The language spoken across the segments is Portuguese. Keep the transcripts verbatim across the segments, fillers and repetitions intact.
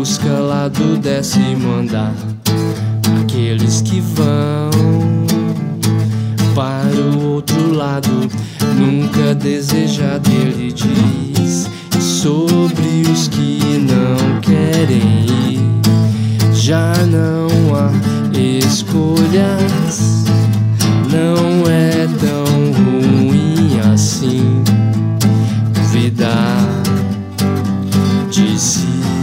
busca lá do décimo andar. Aqueles que vão para o outro lado nunca desejar dele diz. Sobre os que não querem ir, já não há escolhas. Não é tão ruim assim duvidar de si.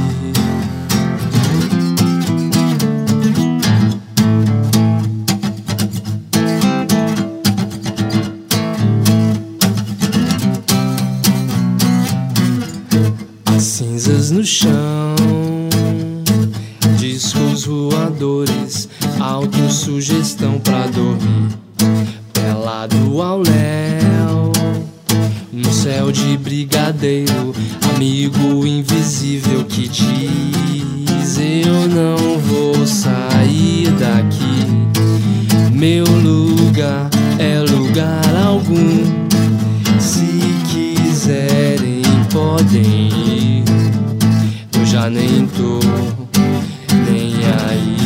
As cinzas no chão, discos voadores, autossugestão pra dormir. Pelado ao léu, no céu de brigadeiro, amigo invisível que diz: eu não vou sair daqui. Meu lugar é lugar algum. Se quiserem podem ir, eu já nem tô nem aí.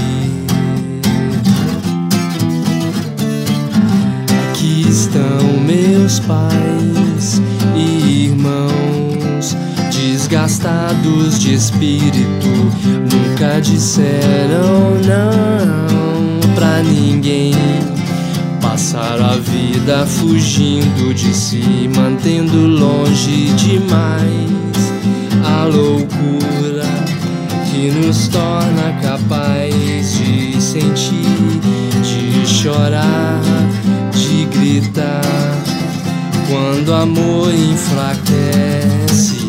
Aqui estão meus pais e irmãos, desgastados de espírito, nunca disseram não pra ninguém. Passaram a vida fugindo de si, mantendo longe demais a loucura que nos torna capaz de sentir, de chorar, de gritar quando o amor enfraquece.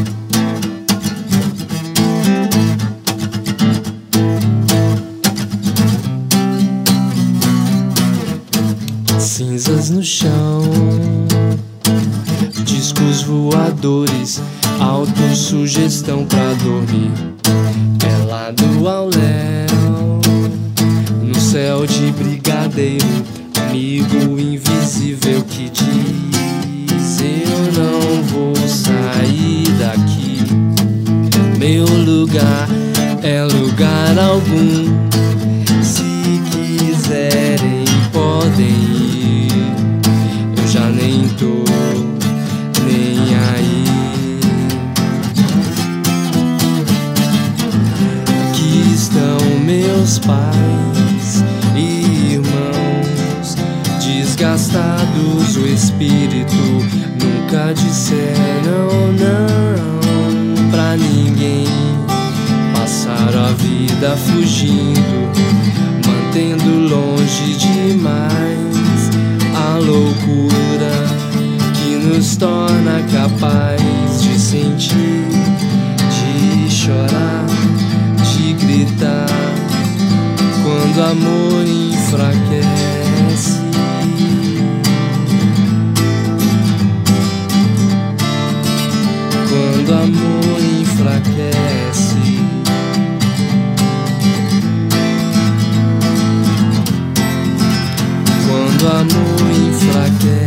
Cinzas no chão, discos voadores, autossugestão pra dormir. Pelado ao léu, no céu de brigadeiro, amigo invisível que diz: eu não vou sair daqui. Meu lugar é lugar algum. Se quiserem podem ir, eu já nem tô nem aí. Aqui estão meus pais e irmãos, desgastados o espírito, nunca disseram não pra ninguém. Passaram a vida fugindo, mantendo longe demais a loucura que nos torna capaz de sentir, de chorar, de gritar quando o amor enfraquece. Quando o amor enfraquece. Quando o amor enfraquece.